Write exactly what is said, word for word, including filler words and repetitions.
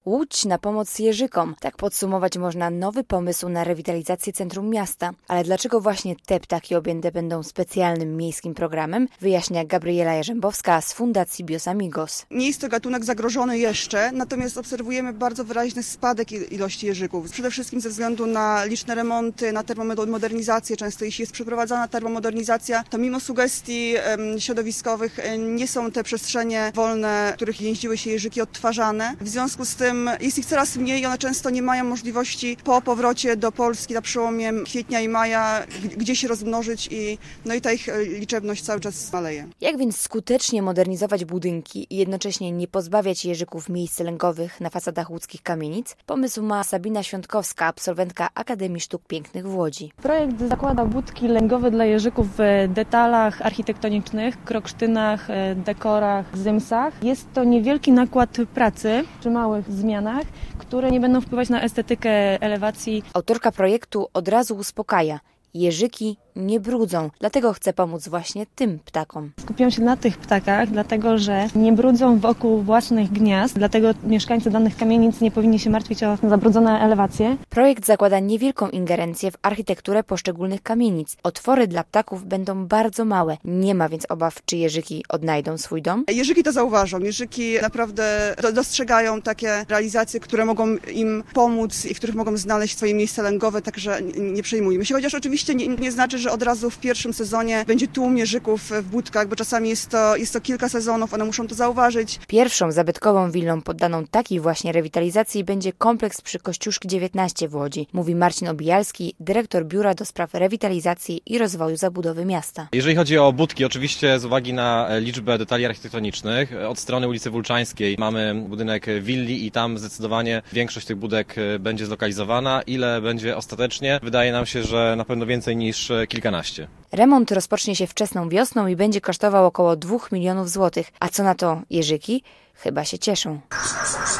Łódź na pomoc Jerzykom. Tak podsumować można nowy pomysł na rewitalizację centrum miasta. Ale dlaczego właśnie te ptaki objęte będą specjalnym miejskim programem, wyjaśnia Gabriela Jarzębowska z Fundacji Bios Amigos. Nie jest to gatunek zagrożony jeszcze, natomiast obserwujemy bardzo wyraźny spadek ilości jeżyków. Przede wszystkim ze względu na liczne remonty, na termomodernizację. Często jeśli jest przeprowadzana termomodernizacja, to mimo sugestii um, środowiskowych nie są te przestrzenie wolne, w których jeździły się jeżyki, odtwarzane. W związku z tym jest ich coraz mniej i one często nie mają możliwości po powrocie do Polski na przełomie kwietnia i maja, gdzie się rozmnożyć i, no i ta ich liczebność cały czas maleje. Jak więc skutecznie modernizować budynki i jednocześnie nie pozbawiać jeżyków miejsc lęgowych na fasadach łódzkich kamienic? Pomysł ma Sabina Świątkowska, absolwentka Akademii Sztuk Pięknych w Łodzi. Projekt zakłada budki lęgowe dla jeżyków w detalach architektonicznych, kroksztynach, dekorach, zymsach. Jest to niewielki nakład pracy przy małych zmianach, które nie będą wpływać na estetykę elewacji. Autorka projektu od razu uspokaja. Jeżyki nie brudzą, dlatego chcę pomóc właśnie tym ptakom. Skupiam się na tych ptakach, dlatego że nie brudzą wokół własnych gniazd, dlatego mieszkańcy danych kamienic nie powinni się martwić o zabrudzone elewacje. Projekt zakłada niewielką ingerencję w architekturę poszczególnych kamienic. Otwory dla ptaków będą bardzo małe. Nie ma więc obaw, czy jeżyki odnajdą swój dom. Jeżyki to zauważą. Jeżyki naprawdę dostrzegają takie realizacje, które mogą im pomóc i w których mogą znaleźć swoje miejsce lęgowe, także nie przejmujmy się. Chociaż oczywiście nie, nie znaczy, że od razu w pierwszym sezonie będzie tłum jeżyków w budkach, bo czasami jest to, jest to kilka sezonów, one muszą to zauważyć. Pierwszą zabytkową willą poddaną takiej właśnie rewitalizacji będzie kompleks przy Kościuszki dziewiętnaście w Łodzi, mówi Marcin Obijalski, dyrektor Biura do Spraw Rewitalizacji i Rozwoju Zabudowy Miasta. Jeżeli chodzi o budki, oczywiście z uwagi na liczbę detali architektonicznych, od strony ulicy Wólczańskiej mamy budynek willi i tam zdecydowanie większość tych budek będzie zlokalizowana. Ile będzie ostatecznie? Wydaje nam się, że na pewno więcej niż kilkanaście. Remont rozpocznie się wczesną wiosną i będzie kosztował około dwóch milionów złotych. A co na to jeżyki? Chyba się cieszą.